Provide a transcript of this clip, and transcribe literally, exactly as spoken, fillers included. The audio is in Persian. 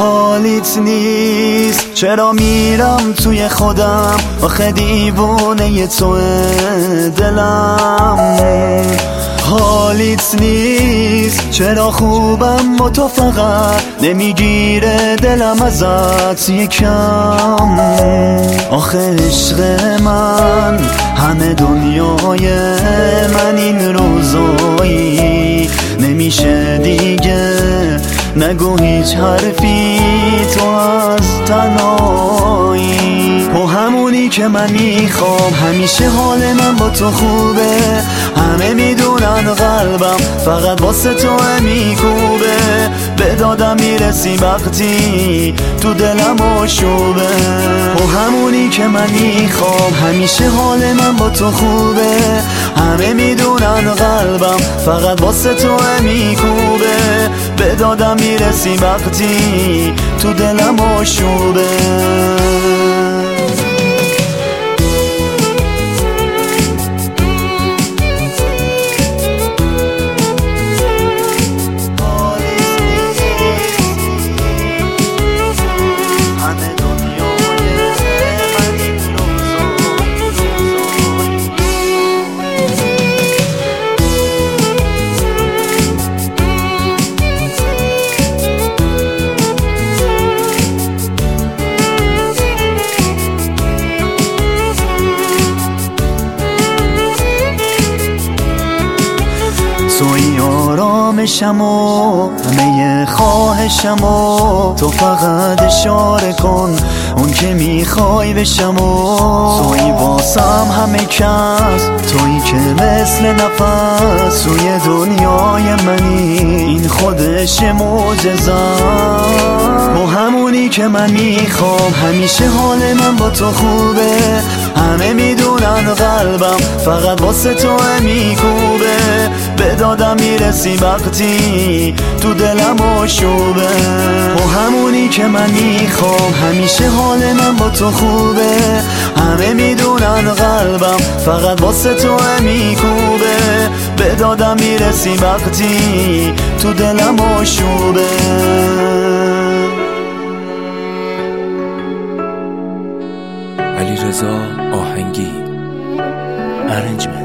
حالیت نیست، چرا میرم توی خودم، آخه دیوونه تو دلم. حالیت نیست، چرا خوبم و تو فقط نمیگیره دلم ازت یکم. آخه عشق من همه دنیای من این روزایی، نمیشه دیگه نگو هیچ حرفی تو از تنهایی. و همونی که من میخوام، همیشه حال من با تو خوبه، همه میدونن قلبم فقط واسه تو میکوبه. به دادم میرسی وقتی تو دلم آشوبه. و همونی که من میخوام، همیشه حال من با تو خوبه، همه میدونن قلبم فقط واسه تو میکوبه. به دادم میرسی وقتی تو دلم آشوبه. توی آرامشم و همه خواهشم و تو فقط اشاره کن اون که میخوای بشم. و توی واسم همه کس، توی که مثل نفس توی دنیای منی، این خودش معجزه. و همونی که من میخوام، همیشه حال من با تو خوبه، همه میدونن قلبم فقط واسه تو میکوبه. به دادم میرسی وقتی تو دلم آشوبه. و همونی که من میخوام، همیشه حال من با تو خوبه، همه میدونن قلبم فقط واسه تو میکوبه. به دادم میرسی وقتی تو دلم آشوبه. علیرضا آهنگی، ارنجمنت.